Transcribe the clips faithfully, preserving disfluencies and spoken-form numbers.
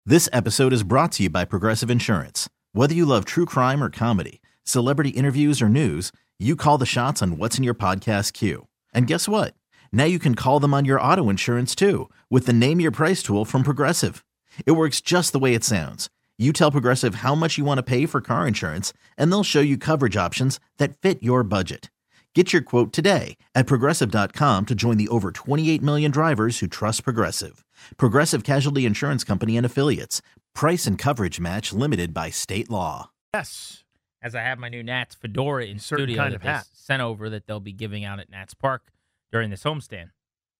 This episode is brought to you by Progressive Insurance. Whether you love true crime or comedy, celebrity interviews or news, you call the shots on what's in your podcast queue. And guess what? Now you can call them on your auto insurance too with the Name Your Price tool from Progressive. It works just the way it sounds. You tell Progressive how much you want to pay for car insurance, and they'll show you coverage options that fit your budget. Get your quote today at Progressive dot com to join the over twenty-eight million drivers who trust Progressive. Progressive Casualty Insurance Company and Affiliates. Price and coverage match limited by state law. Yes. As I have my new Nats fedora in Certain studio kind that of they hat. sent over that they'll be giving out at Nats Park during this homestand.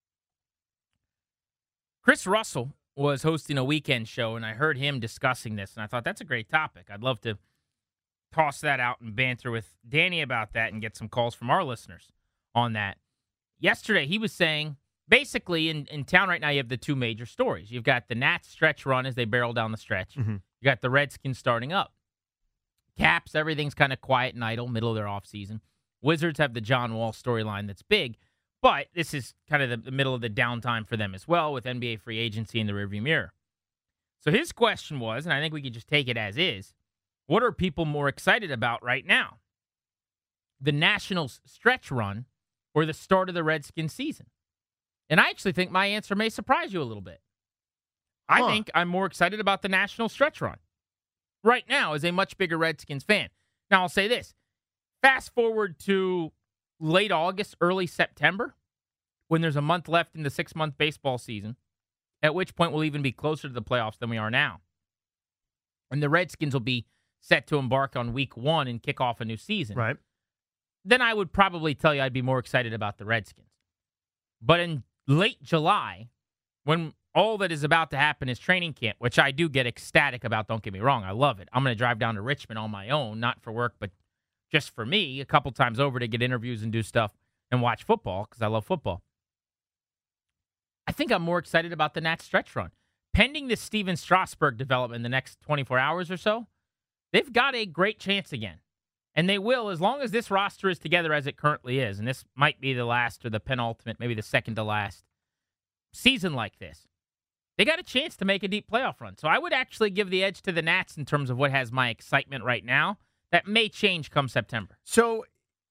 Chris Russell was hosting a weekend show, and I heard him discussing this, and I thought that's a great topic. I'd love to toss that out and banter with Danny about that and get some calls from our listeners on that. Yesterday, he was saying, basically, in, in town right now, you have the two major stories. You've got the Nats stretch run as they barrel down the stretch. Mm-hmm. You got the Redskins starting up. Caps, everything's kind of quiet and idle, middle of their offseason. Wizards have the John Wall storyline that's big, but this is kind of the, the middle of the downtime for them as well with N B A free agency in the rearview mirror. So his question was, and I think we could just take it as is, what are people more excited about right now? The Nationals stretch run or the start of the Redskins season? And I actually think my answer may surprise you a little bit. I Huh. think I'm more excited about the National stretch run right now as a much bigger Redskins fan. Now, I'll say this. Fast forward to late August, early September, when there's a month left in the six-month baseball season, at which point we'll even be closer to the playoffs than we are now. And the Redskins will be set to embark on week one and kick off a new season. Right. Then I would probably tell you I'd be more excited about the Redskins. But in late July, when all that is about to happen is training camp, which I do get ecstatic about, don't get me wrong, I love it. I'm going to drive down to Richmond on my own, not for work, but just for me, a couple times over to get interviews and do stuff and watch football because I love football. I think I'm more excited about the Nats stretch run. Pending this Steven Strasburg development in the next twenty-four hours or so, they've got a great chance again. And they will, as long as this roster is together as it currently is, and this might be the last or the penultimate, maybe the second to last season like this. They got a chance to make a deep playoff run. So I would actually give the edge to the Nats in terms of what has my excitement right now. That may change come September. So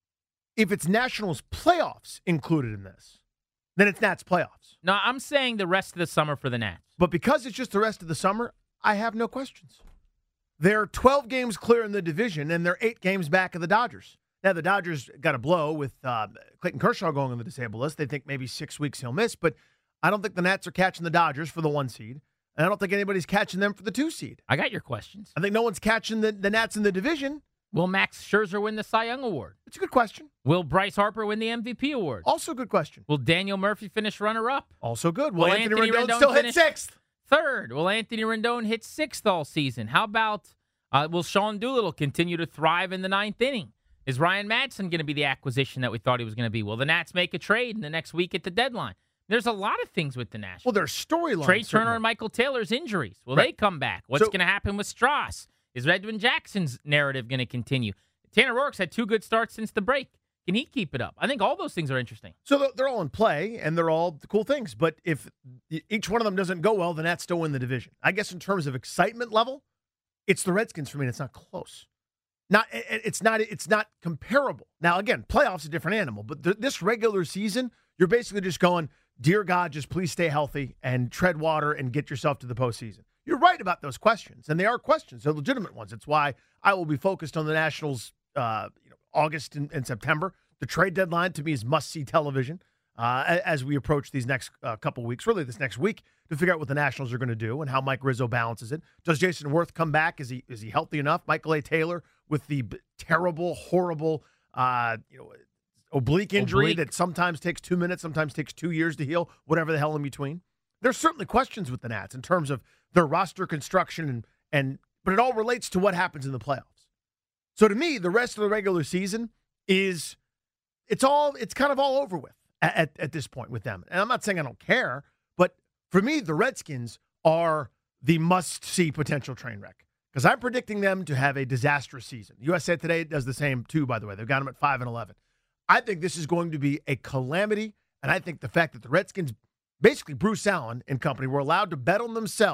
if it's Nationals playoffs included in this, then it's Nats playoffs. No, I'm saying the rest of the summer for the Nats. But because it's just the rest of the summer, I have no questions. They're twelve games clear in the division, and they're eight games back of the Dodgers. Now, the Dodgers got a blow with uh, Clayton Kershaw going on the disabled list. They think maybe six weeks he'll miss, but I don't think the Nats are catching the Dodgers for the one seed, and I don't think anybody's catching them for the two seed. I got your questions. I think no one's catching the, the Nats in the division. Will Max Scherzer win the Cy Young Award? It's a good question. Will Bryce Harper win the M V P award? Also a good question. Will Daniel Murphy finish runner-up? Also good. Will, Will Anthony, Anthony Rendon, Rendon still hit finish- sixth? Third, will Anthony Rendon hit sixth all season? How about uh, will Sean Doolittle continue to thrive in the ninth inning? Is Ryan Madsen going to be the acquisition that we thought he was going to be? Will the Nats make a trade in the next week at the deadline? There's a lot of things with the Nationals. Well, there's storylines. Trey Turner certainly. and Michael Taylor's injuries. Will Right. they come back? What's So- going to happen with Strauss? Is Edwin Jackson's narrative going to continue? Tanner Roark's had two good starts since the break. Can he keep it up? I think all those things are interesting. So they're- they're all in play, and they're all cool things. But if each one of them doesn't go well, the Nats still win the division. I guess in terms of excitement level, it's the Redskins for me, and it's not close. Not it- it's not it's not comparable. Now, again, playoffs a different animal, but th- this regular season, you're basically just going, dear God, just please stay healthy and tread water and get yourself to the postseason. You're right about those questions, and they are questions. They're legitimate ones. It's why I will be focused on the Nationals, uh, you know, August and, and September. The trade deadline, to me, is must-see television uh, a- as we approach these next uh, couple weeks, really this next week, to figure out what the Nationals are going to do and how Mike Rizzo balances it. Does Jason Worth come back? Is he is he healthy enough? Michael A. Taylor with the b- terrible, horrible, uh, you know, oblique injury Oblique. that sometimes takes two minutes, sometimes takes two years to heal, whatever the hell in between. There's certainly questions with the Nats in terms of their roster construction, and and but it all relates to what happens in the playoffs. So to me, the rest of the regular season is it's all it's kind of all over with at, at, at this point with them. And I'm not saying I don't care, but for me, the Redskins are the must-see potential train wreck because I'm predicting them to have a disastrous season. U S A Today does the same too, by the way. They've got them at five and eleven. I think this is going to be a calamity, and I think the fact that the Redskins, basically Bruce Allen and company, were allowed to bet on themselves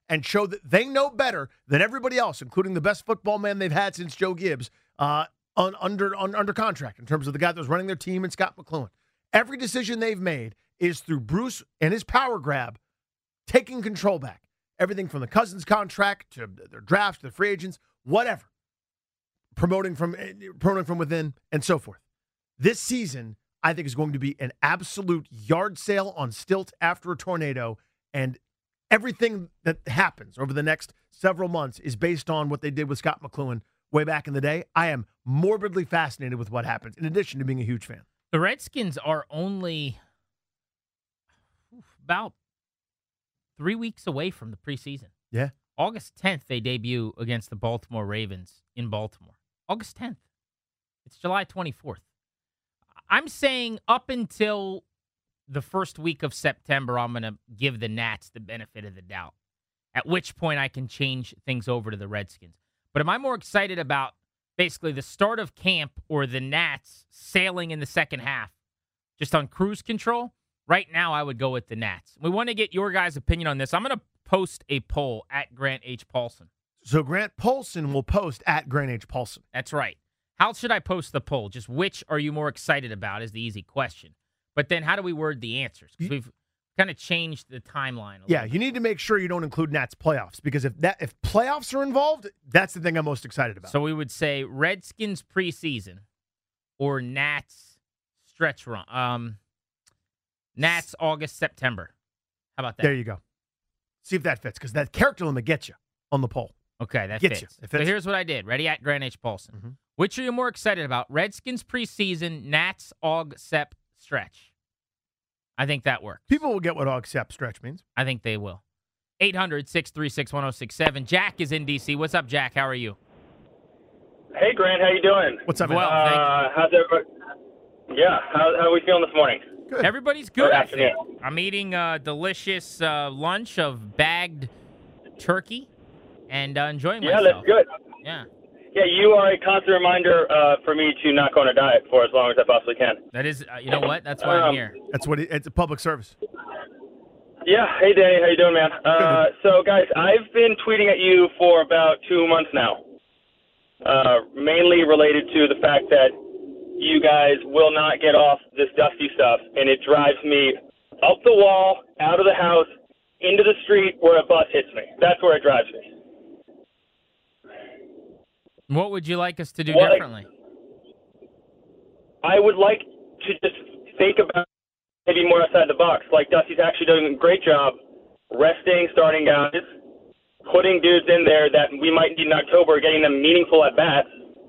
and show that they know better than everybody else, including the best football man they've had since Joe Gibbs, uh, on, under on, under contract in terms of the guy that was running their team and Scott McCloughan. Every decision they've made is through Bruce and his power grab, taking control back. Everything from the Cousins contract to their drafts, to the free agents, whatever. Promoting from promoting from within and so forth. This season, I think, is going to be an absolute yard sale on stilts after a tornado, and everything that happens over the next several months is based on what they did with Scott McCloughan way back in the day. I am morbidly fascinated with what happens, in addition to being a huge fan. The Redskins are only about three weeks away from the preseason. Yeah. August tenth, they debut against the Baltimore Ravens in Baltimore. August tenth. It's July twenty-fourth. I'm saying up until the first week of September, I'm going to give the Nats the benefit of the doubt, at which point I can change things over to the Redskins. But am I more excited about basically the start of camp or the Nats sailing in the second half just on cruise control? Right now, I would go with the Nats. We want to get your guys' opinion on this. I'm going to post a poll at Grant H. Paulson. So Grant Paulson will post at Grant H. Paulson. That's right. How should I post the poll? Just which are you more excited about is the easy question. But then how do we word the answers? Because we've kind of changed the timeline. A yeah, little you bit. need to make sure you don't include Nats playoffs, because if that if playoffs are involved, that's the thing I'm most excited about. So we would say Redskins preseason or Nats stretch run. Um, Nats August, September. How about that? There you go. See if that fits, because that character limit gets you on the poll. Okay, that Gets fits. you. It So fits. here's what I did. Ready at Grant H. Paulson. Mhm. Which are you more excited about? Redskins preseason, Nats Aug Sep stretch. I think that works. People will get what Aug Sep stretch means. I think they will. eight hundred, six three six, one oh six seven. Jack is in D C. What's up, Jack? How are you? Hey, Grant, how you doing? What's up, man? Well, thank you. Uh, how's everybody? Yeah, how, how are we feeling this morning? Good. Everybody's good, Good I think. afternoon. I'm eating a delicious uh, lunch of bagged turkey and uh, enjoying Yeah, myself. that's good. Yeah, Yeah, you are a constant reminder uh, for me to not go on a diet for as long as I possibly can. that is, uh, you know what? That's why I'm Um, here. That's what it, it's a public service. Yeah, hey, Danny, how you doing, man? Uh, so, guys, I've been tweeting at you for about two months now, uh, mainly related to the fact that you guys will not get off this dusty stuff, and it drives me up the wall, out of the house, into the street where a bus hits me. That's where it drives me. What would you like us to do What- differently? I would like to just think about maybe more outside the box. Like Dusty's actually doing a great job resting starting guys, putting dudes in there that we might need in October, getting them meaningful at bats,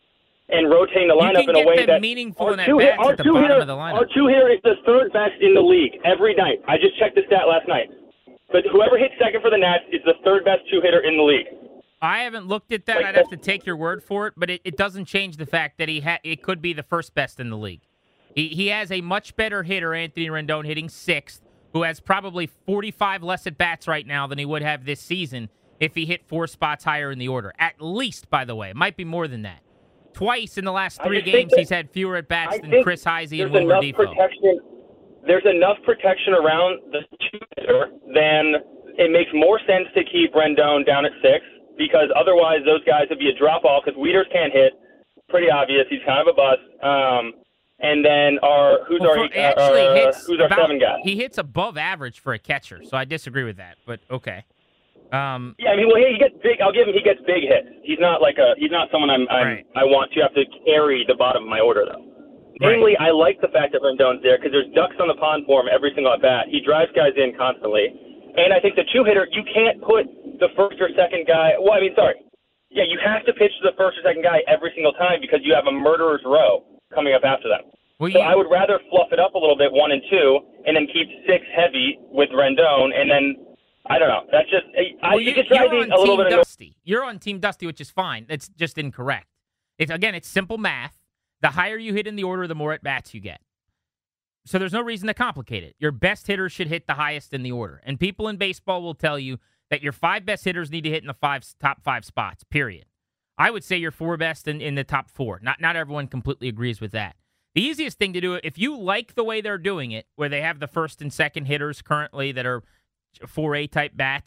and rotating the You lineup can in a get way them that meaningful our in two at-bats hit- our at the two bottom hitter- of the lineup. Our two hitter is the third best in the league every night. I just checked the stat last night. But whoever hits second for the Nats is the third best two hitter in the league. I haven't looked at that. Like I'd have to that- take your word for it, but it, it doesn't change the fact that he ha- it could be the first best in the league. He he has a much better hitter, Anthony Rendon, hitting sixth, who has probably forty-five less at bats right now than he would have this season if he hit four spots higher in the order. At least, by the way, it might be more than that. Twice in the last I three just think games, that- he's had fewer at bats I than think Chris Heisey and there's Wilmer enough Defoe. protection. There's enough protection around the two hitter, then it makes more sense to keep Rendon down at six, because otherwise those guys would be a drop off because Wieters can't hit. Pretty obvious. He's kind of a bust. Um, and then our who's Well, our, for- he actually uh, hits who's our about- seven guy? He hits above average for a catcher, so I disagree with that. But okay. Um, Yeah, I mean, well, he he gets big. I'll give him. He gets big hits. He's not like a. He's not someone I'm. I'm Right. I want to have to carry the bottom of my order though. Right. Namely, I like the fact that Rendon's there because there's ducks on the pond for him every single at bat. He drives guys in constantly, and I think the two hitter you can't put the first or second guy. Well, I mean, sorry. Yeah, you have to pitch to the first or second guy every single time because you have a murderer's row coming up after them. well, So you- I would rather fluff it up a little bit, one and two, and then keep six heavy with Rendon, and then I don't know. That's just I, Well, you you, just drive you're me on a little Team bit. Annoyed. Dusty. You're on Team Dusty, which is fine. It's just incorrect. It's again, it's simple math. The higher you hit in the order, the more at bats you get. So there's no reason to complicate it. Your best hitters should hit the highest in the order, and people in baseball will tell you that your five best hitters need to hit in the five top five spots. Period. I would say your four best in, in the top four. Not not everyone completely agrees with that. The easiest thing to do, if you like the way they're doing it, where they have the first and second hitters currently that are four A type bats,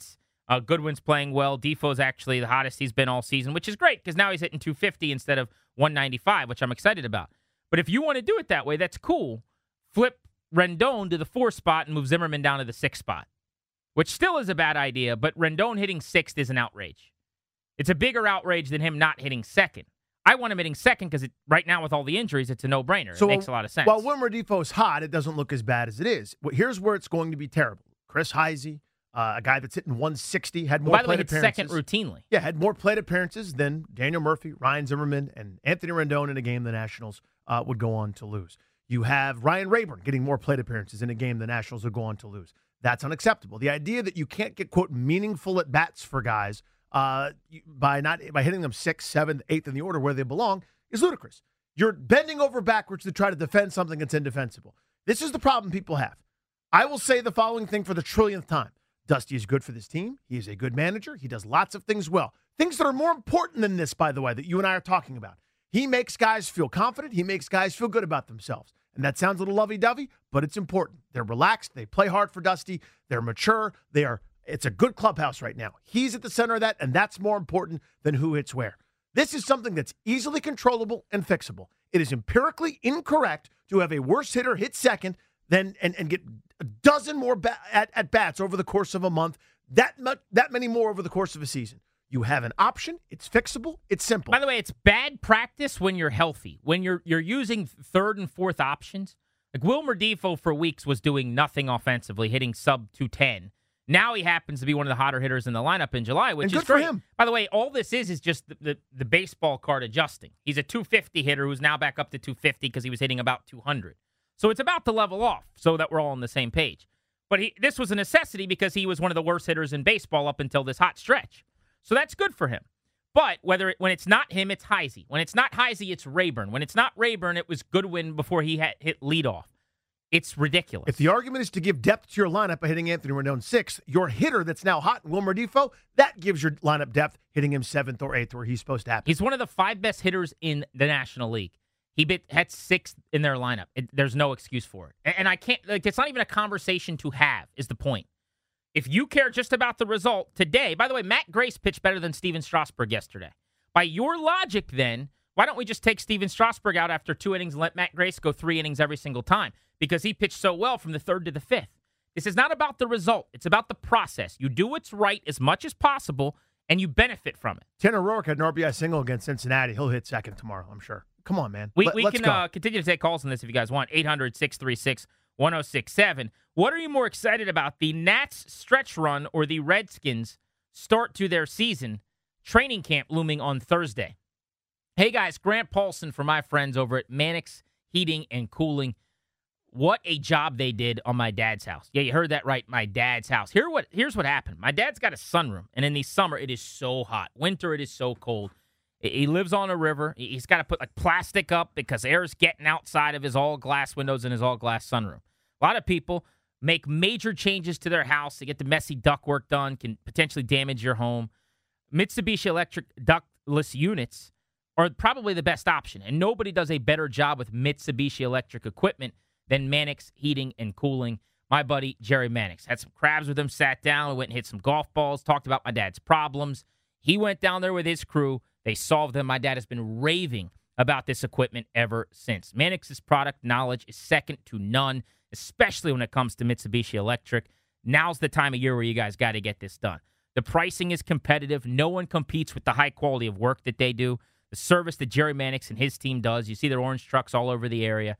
Uh, Goodwin's playing well. Defoe's actually the hottest he's been all season, which is great because now he's hitting two fifty instead of one ninety-five, which I'm excited about. But if you want to do it that way, that's cool. Flip Rendon to the four spot and move Zimmerman down to the six spot, which still is a bad idea, but Rendon hitting sixth is an outrage. It's a bigger outrage than him not hitting second. I want him hitting second because right now with all the injuries, it's a no-brainer. So it makes a lot of sense. While Wilmer Defoe's hot, it doesn't look as bad as it is. Well, here's where it's going to be terrible. Chris Heisey, uh, a guy that's hitting one sixty, had more By the plate way, hits appearances. second routinely. Yeah, had more plate appearances than Daniel Murphy, Ryan Zimmerman, and Anthony Rendon in a game the Nationals uh, would go on to lose. You have Ryan Rayburn getting more plate appearances in a game the Nationals would go on to lose. That's unacceptable. The idea that you can't get, quote, meaningful at-bats for guys uh, by not by hitting them sixth, seventh, eighth in the order where they belong is ludicrous. You're bending over backwards to try to defend something that's indefensible. This is the problem people have. I will say the following thing for the trillionth time. Dusty is good for this team. He is a good manager. He does lots of things well. Things that are more important than this, by the way, that you and I are talking about. He makes guys feel confident. He makes guys feel good about themselves. And that sounds a little lovey-dovey, but it's important. They're relaxed. They play hard for Dusty. They're mature. They are. It's a good clubhouse right now. He's at the center of that, and that's more important than who hits where. This is something that's easily controllable and fixable. It is empirically incorrect to have a worse hitter hit second than and, and get a dozen more ba- at, at bats over the course of a month, that much, that many more over the course of a season. You have an option. It's fixable. It's simple. By the way, it's bad practice when you're healthy. When you're you're using third and fourth options. Like Wilmer Defoe for weeks was doing nothing offensively, hitting sub two ten. Now he happens to be one of the hotter hitters in the lineup in July, which and good is great. for him. By the way, all this is is just the, the, the baseball card adjusting. He's a two fifty hitter who's now back up to two fifty because he was hitting about two hundred. So it's about to level off so that we're all on the same page. But he, this was a necessity because he was one of the worst hitters in baseball up until this hot stretch. So that's good for him. But whether it, when it's not him, it's Heisey. When it's not Heisey, it's Rayburn. When it's not Rayburn, it was Goodwin before he had hit leadoff. It's ridiculous. If the argument is to give depth to your lineup by hitting Anthony Rendon sixth, your hitter that's now hot, Wilmer Defoe, that gives your lineup depth hitting him seventh or eighth where he's supposed to happen. He's one of the five best hitters in the National League. He bit, had sixth in their lineup. It, there's no excuse for it. And, and I can't, like, it's not even a conversation to have, is the point. If you care just about the result today, by the way, Matt Grace pitched better than Steven Strasburg yesterday. By your logic, then, why don't we just take Steven Strasburg out after two innings and let Matt Grace go three innings every single time? Because he pitched so well from the third to the fifth. This is not about the result. It's about the process. You do what's right as much as possible, and you benefit from it. Tanner Roark had an R B I single against Cincinnati. He'll hit second tomorrow, I'm sure. Come on, man. We, Let, we let's can go. uh, continue to take calls on this if you guys want. eight hundred, six three six, one oh six seven. What are you more excited about, the Nats stretch run or the Redskins start to their season? Training camp looming on Thursday. Hey, guys, Grant Paulson for my friends over at Mannix Heating and Cooling. What a job they did on my dad's house. Yeah, you heard that right, my dad's house. Here what, here's what happened. My dad's got a sunroom, and in the summer, it is so hot. Winter, it is so cold. He lives on a river. He's got to put like plastic up because air's getting outside of his all-glass windows in his all-glass sunroom. A lot of people make major changes to their house to get the messy ductwork done, can potentially damage your home. Mitsubishi Electric ductless units are probably the best option, and nobody does a better job with Mitsubishi Electric equipment than Mannix Heating and Cooling. My buddy Jerry Mannix had some crabs with him, sat down, went and hit some golf balls, talked about my dad's problems. He went down there with his crew. They solved them. My dad has been raving about this equipment ever since. Mannix's product knowledge is second to none, especially when it comes to Mitsubishi Electric. Now's the time of year where you guys got to get this done. The pricing is competitive. No one competes with the high quality of work that they do. The service that Jerry Mannix and his team does. You see their orange trucks all over the area.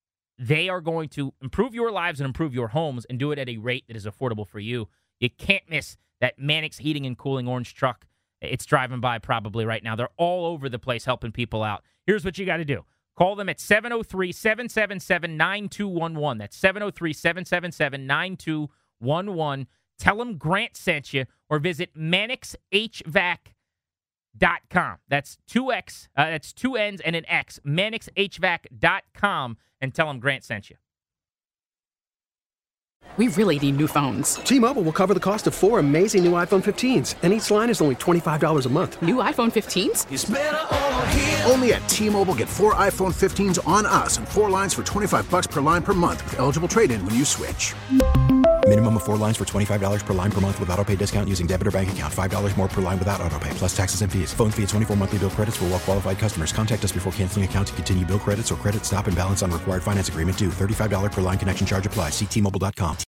They are going to improve your lives and improve your homes and do it at a rate that is affordable for you. You can't miss that Mannix Heating and Cooling orange truck. It's driving by probably right now. They're all over the place helping people out. Here's what you got to do. Call them at seven oh three, seven seven seven, nine two one one. That's seven oh three, seven seven seven, nine two one one. Tell them Grant sent you or visit Mannix H V A C dot com. That's two X, uh, that's two N's and an X. Mannix H V A C dot com and tell them Grant sent you. We really need new phones. T-Mobile will cover the cost of four amazing new iPhone fifteens, and each line is only twenty-five dollars a month. New iPhone fifteens? It's better over here. Only at T-Mobile, get four iPhone fifteens on us and four lines for twenty-five dollars per line per month with eligible trade-in when you switch. Minimum of four lines for twenty-five dollars per line per month with autopay discount using debit or bank account. five dollars more per line without autopay, plus taxes and fees. Phone fee at twenty-four monthly bill credits for well qualified customers. Contact us before canceling account to continue bill credits or credit stop and balance on required finance agreement due. thirty-five dollars per line connection charge applies. See T Mobile dot com.